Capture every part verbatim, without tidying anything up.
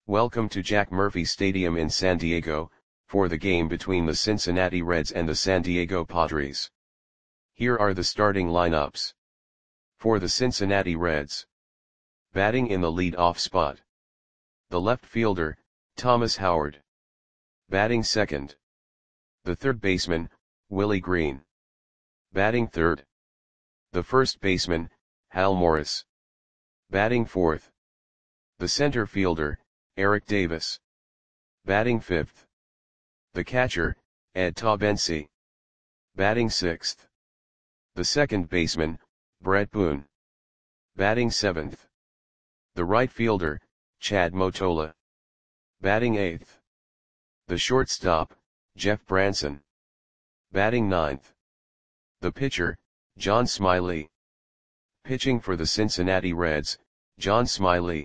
Welcome to Jack Murphy Stadium in San Diego, for the game between the Cincinnati Reds and the San Diego Padres. Here are the starting lineups. For the Cincinnati Reds. Batting in the lead-off spot. The left fielder, Thomas Howard. Batting second. The third baseman, Willie Green. Batting third. The first baseman, Hal Morris. Batting fourth. The center fielder, Eric Davis. Batting fifth. The catcher, Ed Taubensee. Batting sixth. The second baseman, Brett Boone. Batting seventh. The right fielder, Chad Motola. Batting eighth. The shortstop, Jeff Branson. Batting ninth. The pitcher, John Smiley. Pitching for the Cincinnati Reds, John Smiley.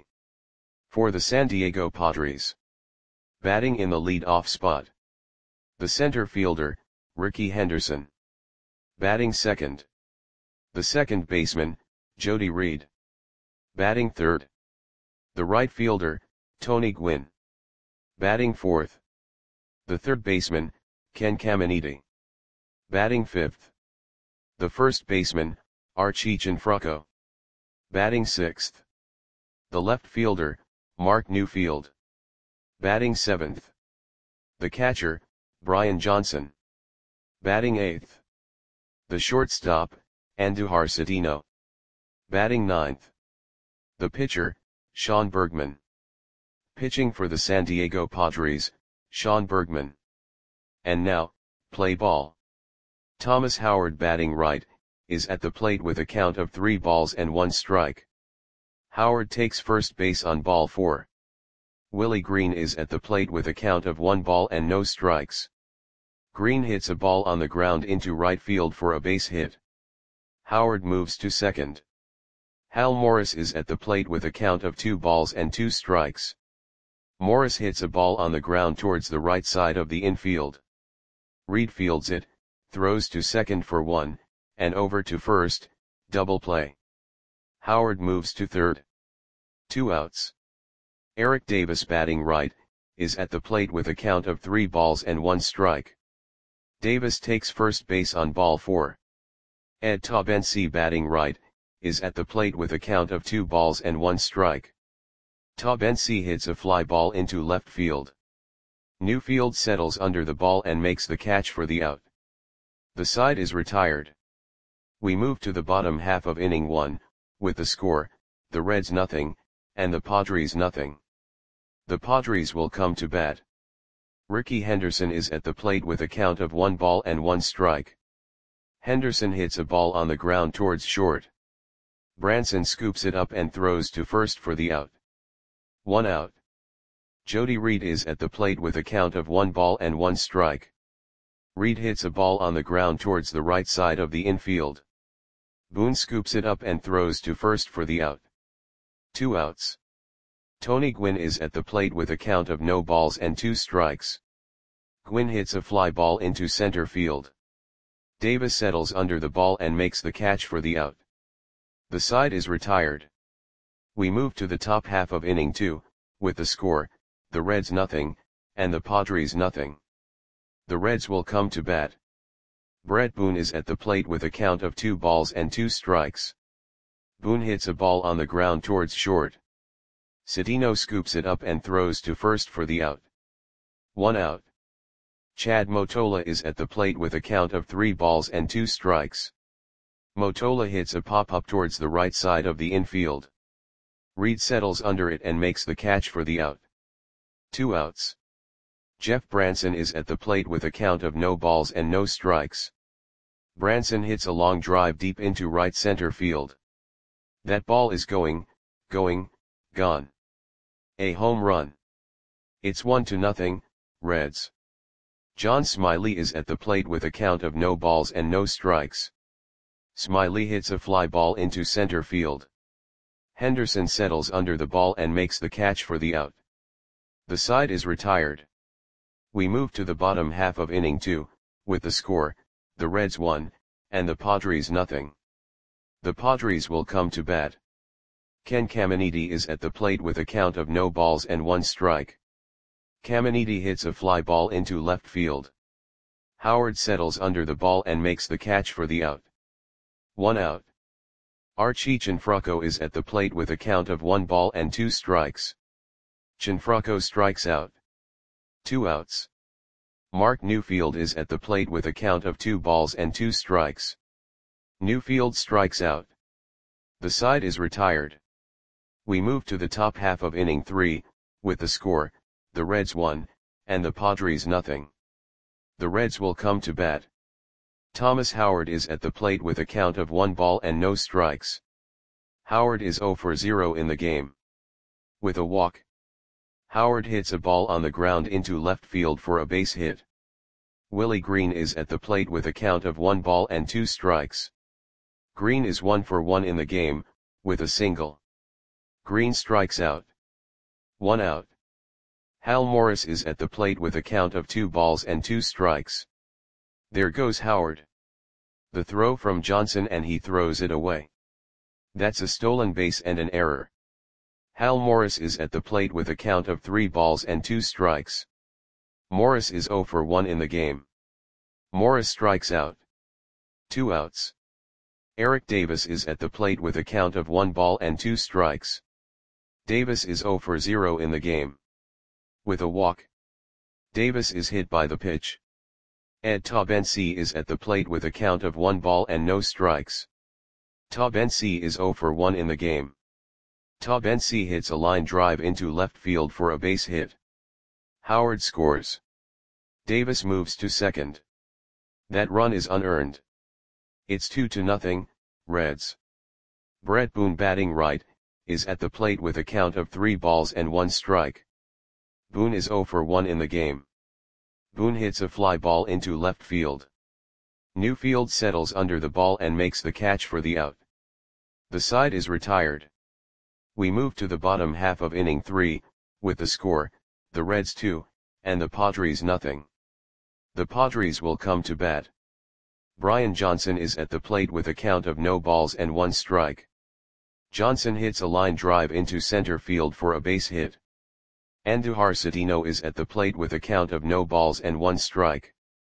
For the San Diego Padres. Batting in the lead-off spot. The center fielder, Rickey Henderson. Batting second. The second baseman, Jody Reed. Batting third. The right fielder, Tony Gwynn. Batting fourth. The third baseman, Ken Caminiti. Batting fifth. The first baseman, Archie Cianfrocco. Batting sixth. The left fielder, Mark Newfield. Batting seventh. The catcher, Brian Johnson. Batting eighth. The shortstop, Andujar Cedeno. Batting ninth. The pitcher, Sean Bergman. Pitching for the San Diego Padres, Sean Bergman. And now, play ball. Thomas Howard batting right, is at the plate with a count of three balls and one strike. Howard takes first base on ball four. Willie Green is at the plate with a count of one ball and no strikes. Green hits a ball on the ground into right field for a base hit. Howard moves to second. Hal Morris is at the plate with a count of two balls and two strikes. Morris hits a ball on the ground towards the right side of the infield. Reed fields it, throws to second for one, and over to first, double play. Howard moves to third. Two outs. Eric Davis batting right, is at the plate with a count of three balls and one strike. Davis takes first base on ball four. Ed Taubensee batting right, is at the plate with a count of two balls and one strike. Taubensee hits a fly ball into left field. Newfield settles under the ball and makes the catch for the out. The side is retired. We move to the bottom half of inning one, with the score, the Reds nothing, and the Padres nothing. The Padres will come to bat. Rickey Henderson is at the plate with a count of one ball and one strike. Henderson hits a ball on the ground towards short. Branson scoops it up and throws to first for the out. One out. Jody Reed is at the plate with a count of one ball and one strike. Reed hits a ball on the ground towards the right side of the infield. Boone scoops it up and throws to first for the out. Two outs. Tony Gwynn is at the plate with a count of no balls and two strikes. Gwynn hits a fly ball into center field. Davis settles under the ball and makes the catch for the out. The side is retired. We move to the top half of inning two, with the score, the Reds nothing, and the Padres nothing. The Reds will come to bat. Brett Boone is at the plate with a count of two balls and two strikes. Boone hits a ball on the ground towards short. Cedeno scoops it up and throws to first for the out. One out. Chad Motola is at the plate with a count of three balls and two strikes. Motola hits a pop-up towards the right side of the infield. Reed settles under it and makes the catch for the out. Two outs. Jeff Branson is at the plate with a count of no balls and no strikes. Branson hits a long drive deep into right center field. That ball is going, going, gone. A home run. It's one to nothing, Reds. John Smiley is at the plate with a count of no balls and no strikes. Smiley hits a fly ball into center field. Henderson settles under the ball and makes the catch for the out. The side is retired. We move to the bottom half of inning two, with the score, the Reds one, and the Padres nothing. The Padres will come to bat. Ken Caminiti is at the plate with a count of no balls and one strike. Caminiti hits a fly ball into left field. Howard settles under the ball and makes the catch for the out. One out. Archie Cianfrocco is at the plate with a count of one ball and two strikes. Cianfrocco strikes out. Two outs. Mark Newfield is at the plate with a count of two balls and two strikes. Newfield strikes out. The side is retired. We move to the top half of inning three, with the score, the Reds one, and the Padres nothing. The Reds will come to bat. Thomas Howard is at the plate with a count of one ball and no strikes. Howard is zero for zero in the game. With a walk, Howard hits a ball on the ground into left field for a base hit. Willie Green is at the plate with a count of one ball and two strikes. Green is one for one in the game, with a single. Green strikes out. One out. Hal Morris is at the plate with a count of two balls and two strikes. There goes Howard. The throw from Johnson and he throws it away. That's a stolen base and an error. Hal Morris is at the plate with a count of three balls and two strikes. Morris is zero for one in the game. Morris strikes out. Two outs. Eric Davis is at the plate with a count of one ball and two strikes. Davis is zero for zero in the game. With a walk, Davis is hit by the pitch. Ed Taubensee is at the plate with a count of one ball and no strikes. Taubensee is zero for one in the game. Taubensee hits a line drive into left field for a base hit. Howard scores. Davis moves to second. That run is unearned. It's two to nothing, Reds. Brett Boone, batting right, is at the plate with a count of three balls and one strike. Boone is zero for one in the game. Boone hits a fly ball into left field. Newfield settles under the ball and makes the catch for the out. The side is retired. We move to the bottom half of inning three, with the score, the Reds two, and the Padres nothing. The Padres will come to bat. Brian Johnson is at the plate with a count of no balls and one strike. Johnson hits a line drive into center field for a base hit. Andujar Cedeno is at the plate with a count of no balls and one strike.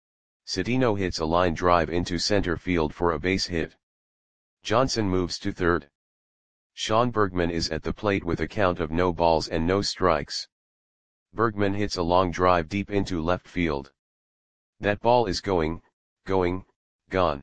Cedeno hits a line drive into center field for a base hit. Johnson moves to third. Sean Bergman is at the plate with a count of no balls and no strikes. Bergman hits a long drive deep into left field. That ball is going, going, gone.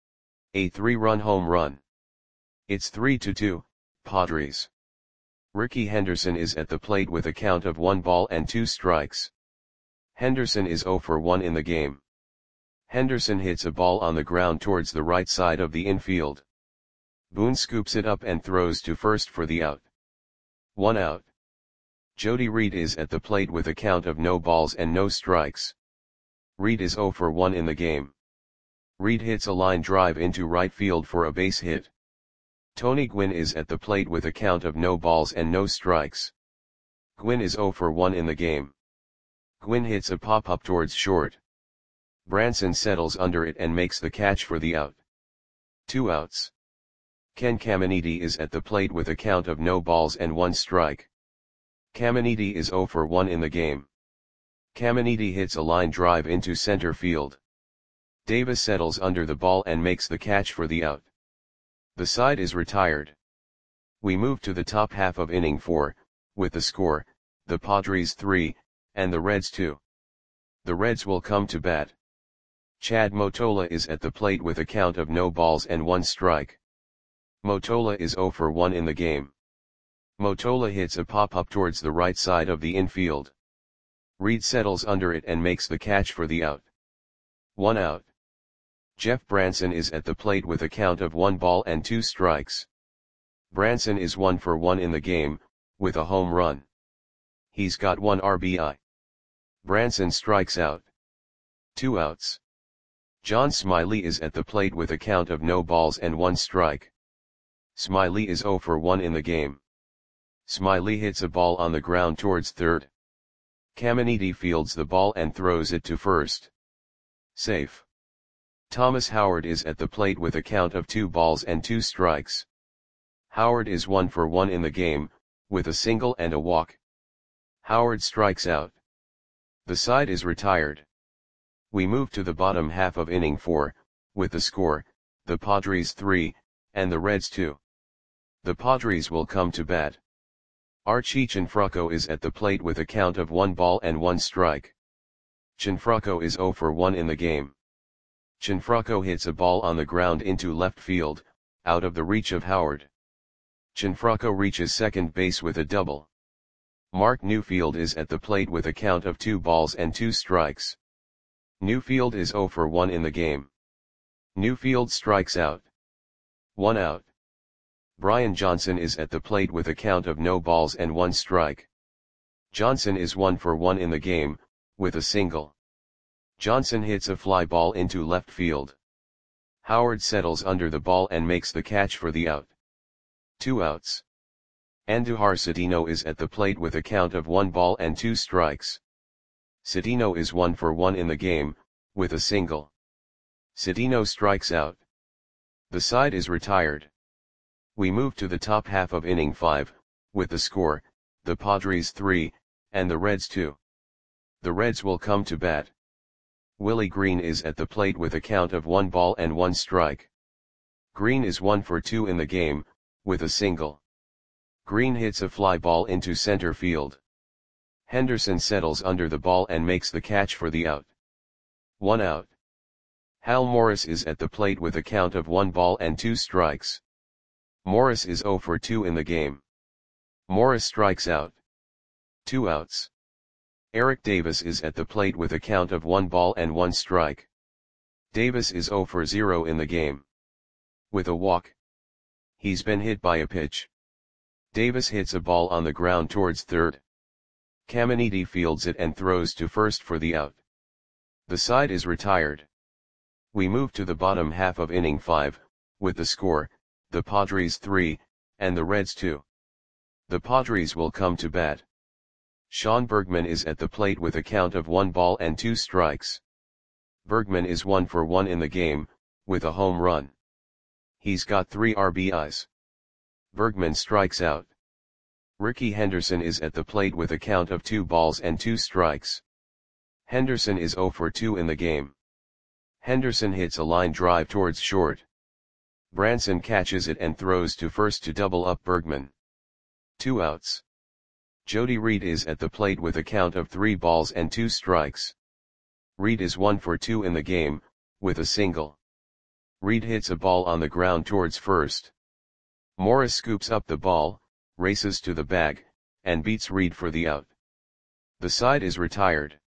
A three-run home run. It's three to two, Padres. Ricky Henderson is at the plate with a count of one ball and two strikes. Henderson is zero for one in the game. Henderson hits a ball on the ground towards the right side of the infield. Boone scoops it up and throws to first for the out. One out. Jody Reed is at the plate with a count of no balls and no strikes. Reed is zero for one in the game. Reed hits a line drive into right field for a base hit. Tony Gwynn is at the plate with a count of no balls and no strikes. Gwynn is zero for one in the game. Gwynn hits a pop-up towards short. Branson settles under it and makes the catch for the out. Two outs. Ken Caminiti is at the plate with a count of no balls and one strike. Caminiti is zero for one in the game. Caminiti hits a line drive into center field. Davis settles under the ball and makes the catch for the out. The side is retired. We move to the top half of inning four, with the score, the Padres three, and the Reds two. The Reds will come to bat. Chad Motola is at the plate with a count of no balls and one strike. Motola is zero for one in the game. Motola hits a pop-up towards the right side of the infield. Reed settles under it and makes the catch for the out. One out. Jeff Branson is at the plate with a count of one ball and two strikes. Branson is one for one in the game, with a home run. He's got one R B I. Branson strikes out. Two outs. John Smiley is at the plate with a count of no balls and one strike. Smiley is zero for one in the game. Smiley hits a ball on the ground towards third. Caminiti fields the ball and throws it to first. Safe. Thomas Howard is at the plate with a count of two balls and two strikes. Howard is one for one in the game, with a single and a walk. Howard strikes out. The side is retired. We move to the bottom half of inning four, with the score, the Padres three, and the Reds two. The Padres will come to bat. Archie Cianfrocco is at the plate with a count of one ball and one strike. Cianfrocco is zero for one in the game. Cianfrocco hits a ball on the ground into left field, out of the reach of Howard. Cianfrocco reaches second base with a double. Mark Newfield is at the plate with a count of two balls and two strikes. Newfield is zero for one in the game. Newfield strikes out. One out. Brian Johnson is at the plate with a count of no balls and one strike. Johnson is one for one in the game, with a single. Johnson hits a fly ball into left field. Howard settles under the ball and makes the catch for the out. Two outs. Andujar Cedeno is at the plate with a count of one ball and two strikes. Cedeno is one for one in the game, with a single. Cedeno strikes out. The side is retired. We move to the top half of inning five, with the score, the Padres three, and the Reds two. The Reds will come to bat. Willie Green is at the plate with a count of one ball and one strike. Green is one for two in the game, with a single. Green hits a fly ball into center field. Henderson settles under the ball and makes the catch for the out. One out. Hal Morris is at the plate with a count of one ball and two strikes. Morris is zero for two in the game. Morris strikes out. Two outs. Eric Davis is at the plate with a count of one ball and one strike. Davis is zero for zero in the game. With a walk. He's been hit by a pitch. Davis hits a ball on the ground towards third. Caminiti fields it and throws to first for the out. The side is retired. We move to the bottom half of inning five, with the score, the Padres three, and the Reds two. The Padres will come to bat. Sean Bergman is at the plate with a count of one ball and two strikes. Bergman is one for one in the game, with a home run. He's got three R B Is. Bergman strikes out. Ricky Henderson is at the plate with a count of two balls and two strikes. Henderson is zero for two in the game. Henderson hits a line drive towards short. Branson catches it and throws to first to double up Bergman. Two outs. Jody Reed is at the plate with a count of three balls and two strikes. Reed is one for two in the game, with a single. Reed hits a ball on the ground towards first. Morris scoops up the ball, races to the bag, and beats Reed for the out. The side is retired.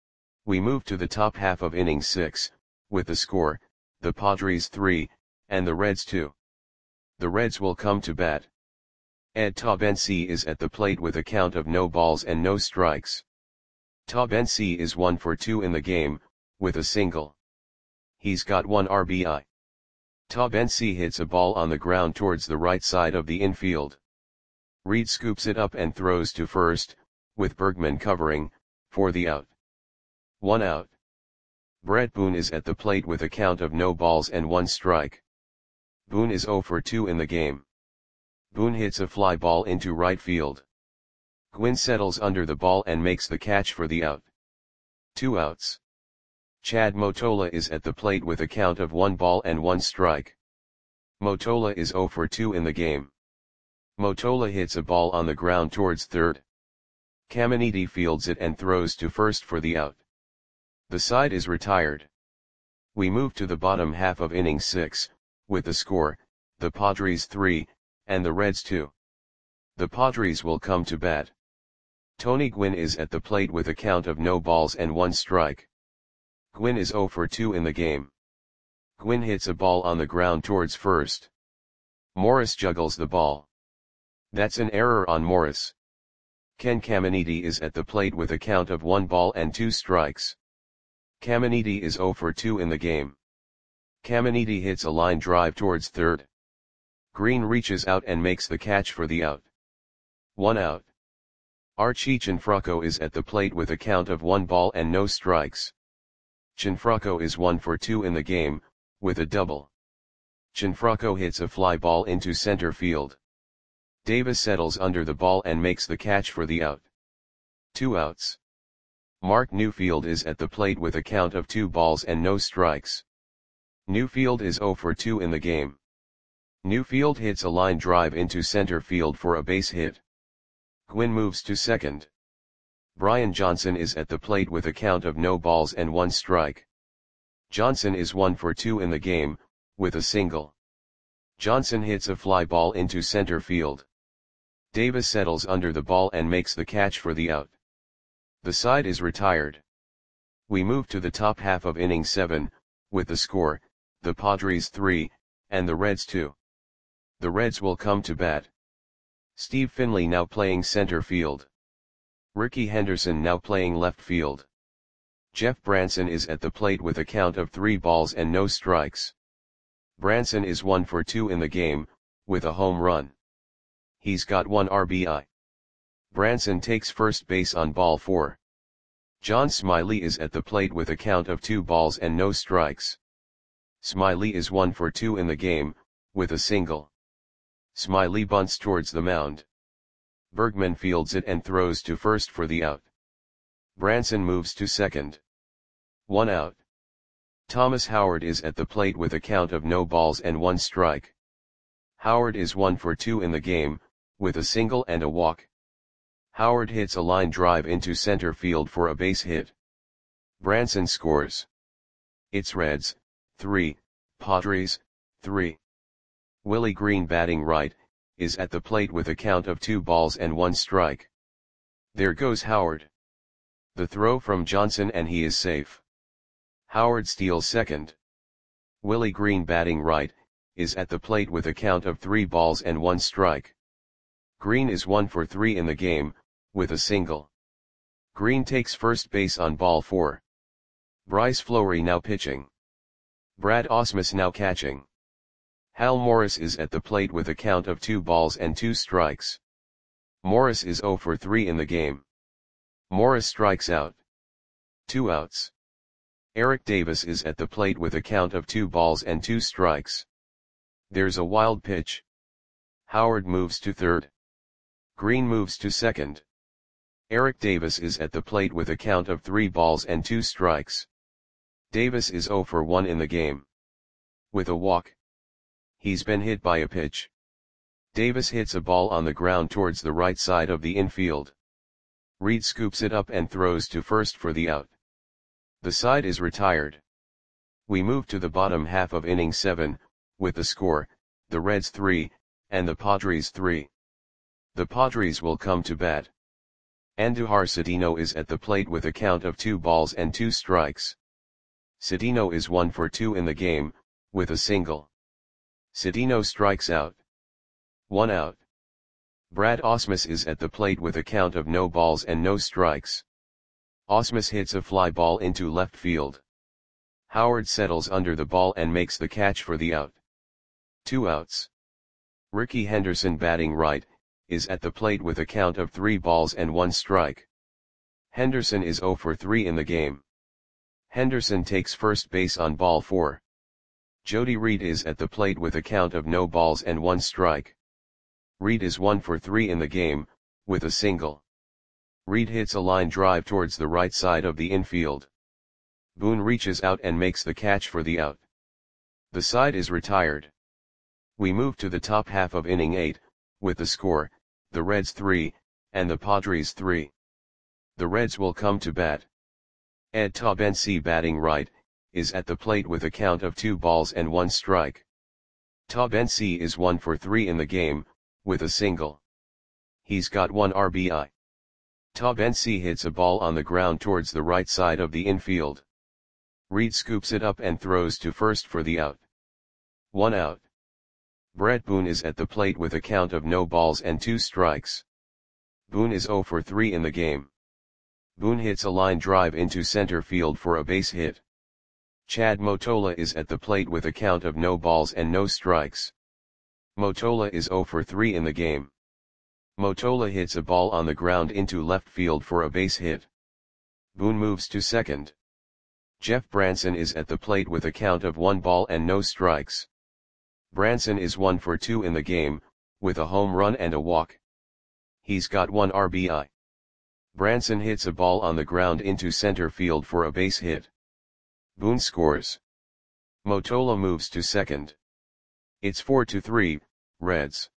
We move to the top half of inning six, with the score, the Padres three, and the Reds two. The Reds will come to bat. Ed Taubensee is at the plate with a count of no balls and no strikes. Taubensee is one for two in the game, with a single. He's got one R B I. Taubensee hits a ball on the ground towards the right side of the infield. Reed scoops it up and throws to first, with Bergman covering, for the out. One out. Brett Boone is at the plate with a count of no balls and one strike. Boone is zero for two in the game. Boone hits a fly ball into right field. Gwynn settles under the ball and makes the catch for the out. Two outs. Chad Motola is at the plate with a count of one ball and one strike. Motola is zero for two in the game. Motola hits a ball on the ground towards third. Caminiti fields it and throws to first for the out. The side is retired. We move to the bottom half of inning six, with the score, the Padres three, and the Reds two. The Padres will come to bat. Tony Gwynn is at the plate with a count of no balls and one strike. Gwynn is zero for two in the game. Gwynn hits a ball on the ground towards first. Morris juggles the ball. That's an error on Morris. Ken Caminiti is at the plate with a count of one ball and two strikes. Caminiti is zero for two in the game. Caminiti hits a line drive towards third. Green reaches out and makes the catch for the out. One out. Archie Cianfrocco is at the plate with a count of one ball and no strikes. Cianfrocco is one for two in the game, with a double. Cianfrocco hits a fly ball into center field. Davis settles under the ball and makes the catch for the out. Two outs. Mark Newfield is at the plate with a count of two balls and no strikes. Newfield is oh for two in the game. Newfield hits a line drive into center field for a base hit. Gwynn moves to second. Brian Johnson is at the plate with a count of no balls and one strike. Johnson is one for two in the game, with a single. Johnson hits a fly ball into center field. Davis settles under the ball and makes the catch for the out. The side is retired. We move to the top half of inning seven, with the score, the Padres three, and the Reds two. The Reds will come to bat. Steve Finley now playing center field. Ricky Henderson now playing left field. Jeff Branson is at the plate with a count of three balls and no strikes. Branson is one for two in the game, with a home run. He's got one R B I. Branson takes first base on ball four. John Smiley is at the plate with a count of two balls and no strikes. Smiley is one for two in the game, with a single. Smiley bunts towards the mound. Bergman fields it and throws to first for the out. Branson moves to second. One out. Thomas Howard is at the plate with a count of no balls and one strike. Howard is one for two in the game, with a single and a walk. Howard hits a line drive into center field for a base hit. Branson scores. It's Reds, three, Padres, three. Willie Green batting right, is at the plate with a count of two balls and one strike. There goes Howard. The throw from Johnson and he is safe. Howard steals second. Willie Green batting right, is at the plate with a count of three balls and one strike. Green is one for three in the game, with a single. Green takes first base on ball four. Bryce Fleury now pitching. Brad Ausmus now catching. Hal Morris is at the plate with a count of two balls and two strikes. Morris is oh for three in the game. Morris strikes out. Two outs. Eric Davis is at the plate with a count of two balls and two strikes. There's a wild pitch. Howard moves to third. Green moves to second. Eric Davis is at the plate with a count of three balls and two strikes. Davis is oh for one in the game. With a walk. He's been hit by a pitch. Davis hits a ball on the ground towards the right side of the infield. Reed scoops it up and throws to first for the out. The side is retired. We move to the bottom half of inning seven, with the score, the Reds three, and the Padres three. The Padres will come to bat. Andujar Cedeno is at the plate with a count of two balls and two strikes. Cedeno is one for two in the game, with a single. Cedeno strikes out. One out. Brad Ausmus is at the plate with a count of no balls and no strikes. Ausmus hits a fly ball into left field. Howard settles under the ball and makes the catch for the out. Two outs. Ricky Henderson batting right, is at the plate with a count of three balls and one strike. Henderson is oh for three in the game. Henderson takes first base on ball four. Jody Reed is at the plate with a count of no balls and one strike. Reed is one for three in the game, with a single. Reed hits a line drive towards the right side of the infield. Boone reaches out and makes the catch for the out. The side is retired. We move to the top half of inning eight, with the score, the Reds three, and the Padres three. The Reds will come to bat. Ed Taubensee batting right, is at the plate with a count of two balls and one strike. Taubensee is one for three in the game, with a single. He's got one R B I. Taubensee hits a ball on the ground towards the right side of the infield. Reed scoops it up and throws to first for the out. One out. Brett Boone is at the plate with a count of no balls and two strikes. Boone is oh for three in the game. Boone hits a line drive into center field for a base hit. Chad Motola is at the plate with a count of no balls and no strikes. Motola is oh for three in the game. Motola hits a ball on the ground into left field for a base hit. Boone moves to second. Jeff Branson is at the plate with a count of one ball and no strikes. Branson is one for two in the game, with a home run and a walk. He's got one R B I. Branson hits a ball on the ground into center field for a base hit. Boone scores. Mottola moves to second. It's four to three, Reds.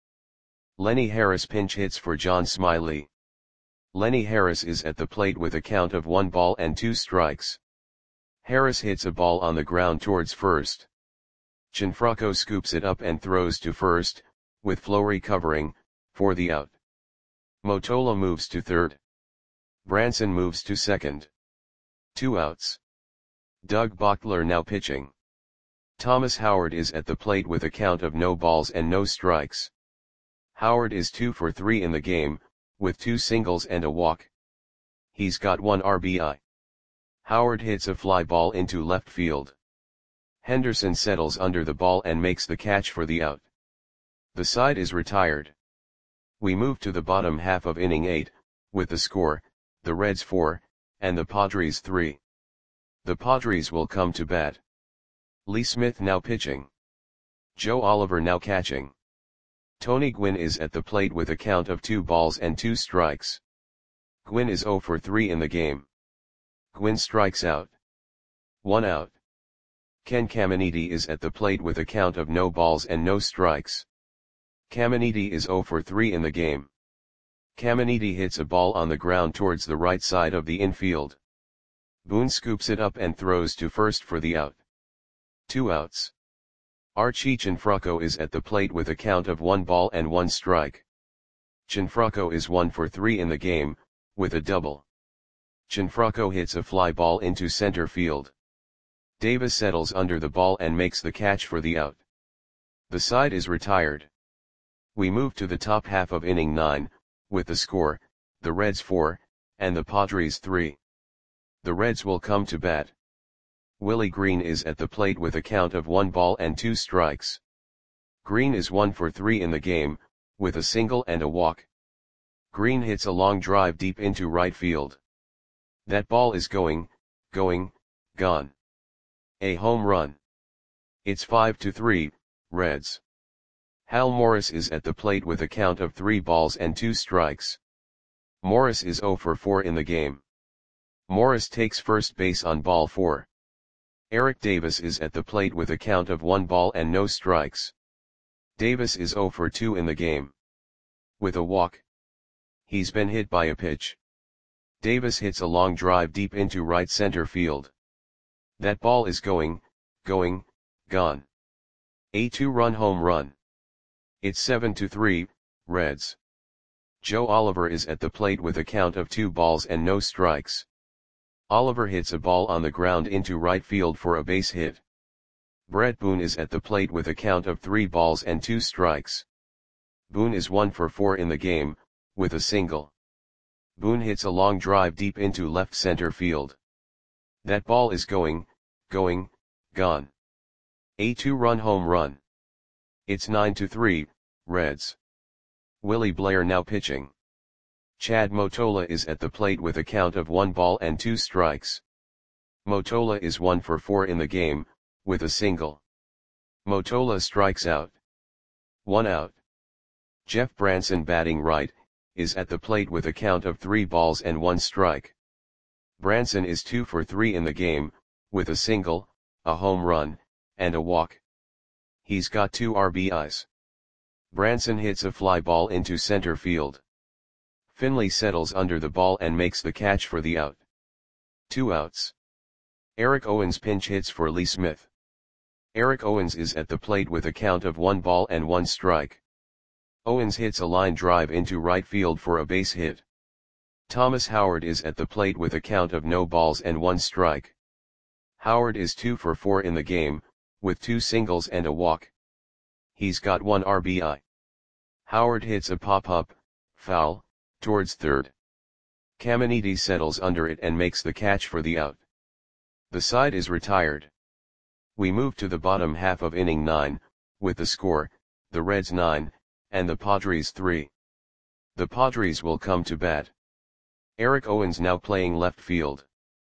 Lenny Harris pinch hits for John Smiley. Lenny Harris is at the plate with a count of one ball and two strikes. Harris hits a ball on the ground towards first. Gianfranco scoops it up and throws to first, with Fleury covering, for the out. Mottola moves to third. Branson moves to second. Two outs. Doug Bochtler now pitching. Thomas Howard is at the plate with a count of no balls and no strikes. Howard is two for three in the game, with two singles and a walk. He's got one R B I. Howard hits a fly ball into left field. Henderson settles under the ball and makes the catch for the out. The side is retired. We move to the bottom half of inning eight, with the score, the Reds four, and the Padres three. The Padres will come to bat. Lee Smith now pitching. Joe Oliver now catching. Tony Gwynn is at the plate with a count of two balls and two strikes. Gwynn is zero for three in the game. Gwynn strikes out. One out. Ken Caminiti is at the plate with a count of no balls and no strikes. Caminiti is zero for three in the game. Caminiti hits a ball on the ground towards the right side of the infield. Boone scoops it up and throws to first for the out. Two outs. Archie Gianfranco is at the plate with a count of one ball and one strike. Gianfranco is one for three in the game, with a double. Gianfranco hits a fly ball into center field. Davis settles under the ball and makes the catch for the out. The side is retired. We move to the top half of inning nine, with the score, the Reds four, and the Padres three. The Reds will come to bat. Willie Green is at the plate with a count of one ball and two strikes. Green is one for three in the game, with a single and a walk. Green hits a long drive deep into right field. That ball is going, going, gone. A home run. It's five to three, Reds. Hal Morris is at the plate with a count of three balls and two strikes. Morris is zero for four in the game. Morris takes first base on ball four. Eric Davis is at the plate with a count of one ball and no strikes. Davis is zero for two in the game. With a walk. He's been hit by a pitch. Davis hits a long drive deep into right center field. That ball is going, going, gone. A two-run home run. It's seven to three, Reds. Joe Oliver is at the plate with a count of two balls and no strikes. Oliver hits a ball on the ground into right field for a base hit. Brett Boone is at the plate with a count of three balls and two strikes. Boone is one for four in the game, with a single. Boone hits a long drive deep into left center field. That ball is going, going, gone. A two-run home run. It's nine to three, Reds. Willie Blair now pitching. Chad Mottola is at the plate with a count of one ball and two strikes. Mottola is one for four in the game, with a single. Mottola strikes out. One out. Jeff Branson batting right, is at the plate with a count of three balls and one strike. Branson is two for three in the game, with a single, a home run, and a walk. He's got two R B Is. Branson hits a fly ball into center field. Finley settles under the ball and makes the catch for the out. Two outs. Eric Owens pinch hits for Lee Smith. Eric Owens is at the plate with a count of one ball and one strike. Owens hits a line drive into right field for a base hit. Thomas Howard is at the plate with a count of no balls and one strike. Howard is two for four in the game, with two singles and a walk. He's got one R B I. Howard hits a pop-up, foul, towards third. Caminiti settles under it and makes the catch for the out. The side is retired. We move to the bottom half of inning nine, with the score, the Reds nine, and the Padres three. The Padres will come to bat. Eric Owens now playing left field.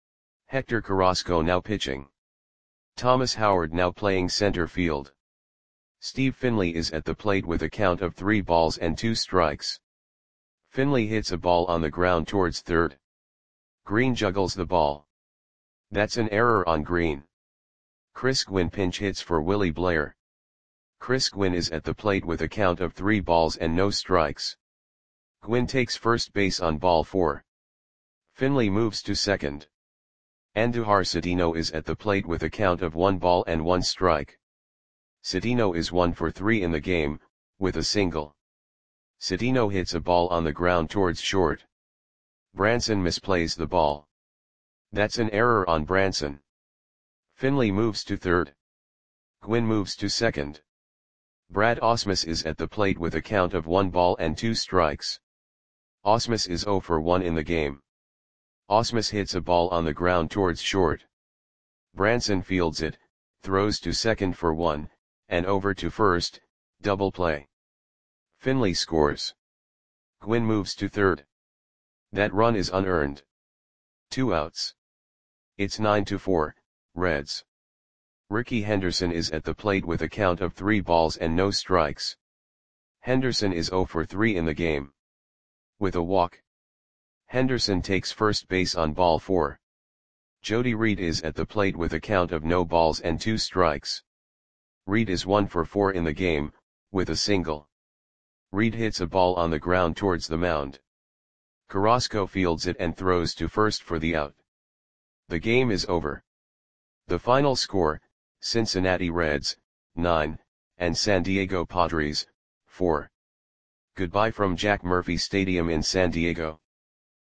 Hector Carrasco now pitching. Thomas Howard now playing center field. Steve Finley is at the plate with a count of three balls and two strikes. Finley hits a ball on the ground towards third. Green juggles the ball. That's an error on Green. Chris Gwynn pinch hits for Willie Blair. Chris Gwynn is at the plate with a count of three balls and no strikes. Gwynn takes first base on ball four. Finley moves to second. Andujar Cedeno is at the plate with a count of one ball and one strike. Cedeno is one for three in the game, with a single. Cedeno hits a ball on the ground towards short. Branson misplays the ball. That's an error on Branson. Finley moves to third. Gwynn moves to second. Brad Ausmus is at the plate with a count of one ball and two strikes. Ausmus is zero for one in the game. Ausmus hits a ball on the ground towards short. Branson fields it, throws to second for one, and over to first, double play. Finley scores. Gwynn moves to third. That run is unearned. Two outs. It's nine to four, Reds. Rickey Henderson is at the plate with a count of three balls and no strikes. Henderson is zero for three in the game. With a walk. Henderson takes first base on ball four. Jody Reed is at the plate with a count of no balls and two strikes. Reed is one for four in the game, with a single. Reed hits a ball on the ground towards the mound. Carrasco fields it and throws to first for the out. The game is over. The final score, Cincinnati Reds, nine, and San Diego Padres, four. Goodbye from Jack Murphy Stadium in San Diego.